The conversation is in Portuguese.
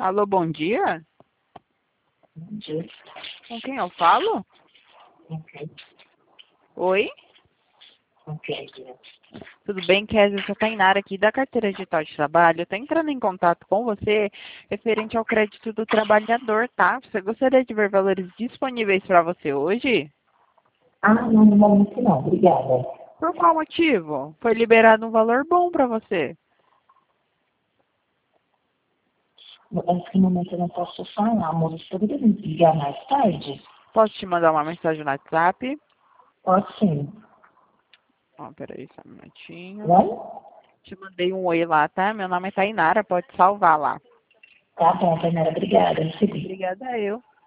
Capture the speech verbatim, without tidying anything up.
Alô, bom dia? Bom dia. Com quem eu falo? Ok, Oi? ok. Tudo bem, Kézia? Eu sou a Tainara aqui da Carteira Digital de Trabalho. Eu estou entrando em contato com você referente ao crédito do trabalhador, tá? Você gostaria de ver valores disponíveis para você hoje? Ah, não, no momento não, obrigada. Por qual motivo? Foi liberado um valor bom para você. Nesse momento eu não posso falar, amor. Você poderia me ligar mais tarde? Posso te mandar uma mensagem no WhatsApp? Pode sim. Ó, peraí, só um minutinho. Não? Te mandei um oi lá, tá? Meu nome é Tainara, pode salvar lá. Tá bom, Tainara, obrigada. Recebi. Obrigada eu.